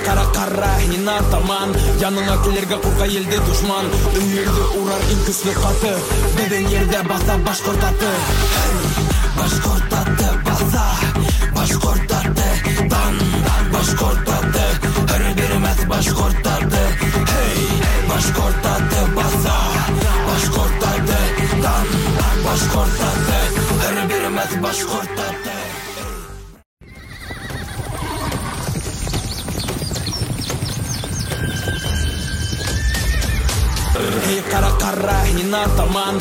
кара ина таман яныңа келерге курка елде душман үйелді урар инкүслі қаты беден ерде баса башқұртаты башқұртаты баса башқұртаты дан башқұртаты әрі беремес башқұртаты башқұртаты баса башқұртаты дан башқұртаты әрі беремес башқұртаты кара ина таман